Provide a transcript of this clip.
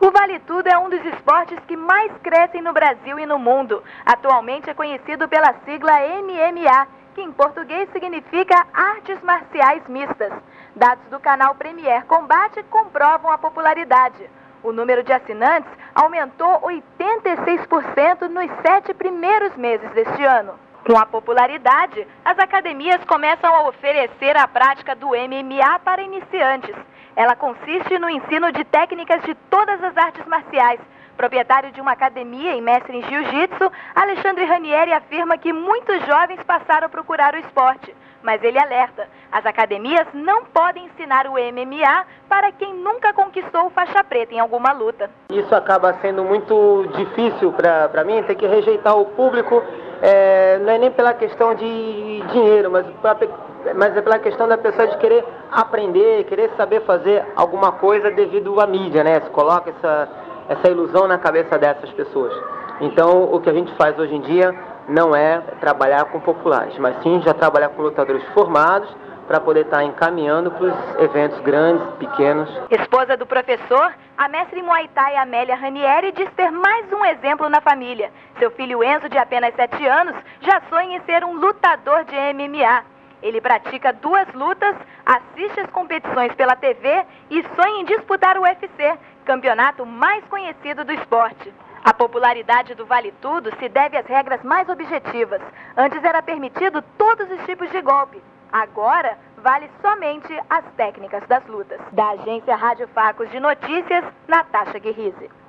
O Vale Tudo é um dos esportes que mais crescem no Brasil e no mundo. Atualmente é conhecido pela sigla MMA, que em português significa Artes Marciais Mistas. Dados do canal Premier Combate comprovam a popularidade. O número de assinantes aumentou 86% nos 7 primeiros meses deste ano. Com a popularidade, as academias começam a oferecer a prática do MMA para iniciantes. Ela consiste no ensino de técnicas de todas as artes marciais. Proprietário de uma academia e mestre em jiu-jitsu, Alexandre Ranieri afirma que muitos jovens passaram a procurar o esporte. Mas ele alerta, as academias não podem ensinar o MMA para quem nunca conquistou faixa preta em alguma luta. Isso acaba sendo muito difícil para mim, ter que rejeitar o público, não é nem pela questão de dinheiro, mas é pela questão da pessoa de querer aprender, querer saber fazer alguma coisa devido à mídia, né? Se coloca essa ilusão na cabeça dessas pessoas. Então, o que a gente faz hoje em dia não é trabalhar com populares, mas sim já trabalhar com lutadores formados para poder estar encaminhando para os eventos grandes, pequenos. Esposa do professor, a mestre Muay Thai Amélia Ranieri diz ter mais um exemplo na família. Seu filho Enzo, de apenas 7 anos, já sonha em ser um lutador de MMA. Ele pratica 2 lutas, assiste às competições pela TV e sonha em disputar o UFC, campeonato mais conhecido do esporte. A popularidade do Vale Tudo se deve às regras mais objetivas. Antes era permitido todos os tipos de golpe. Agora, vale somente as técnicas das lutas. Da agência Rádio Facos de Notícias, Natasha Guerrize.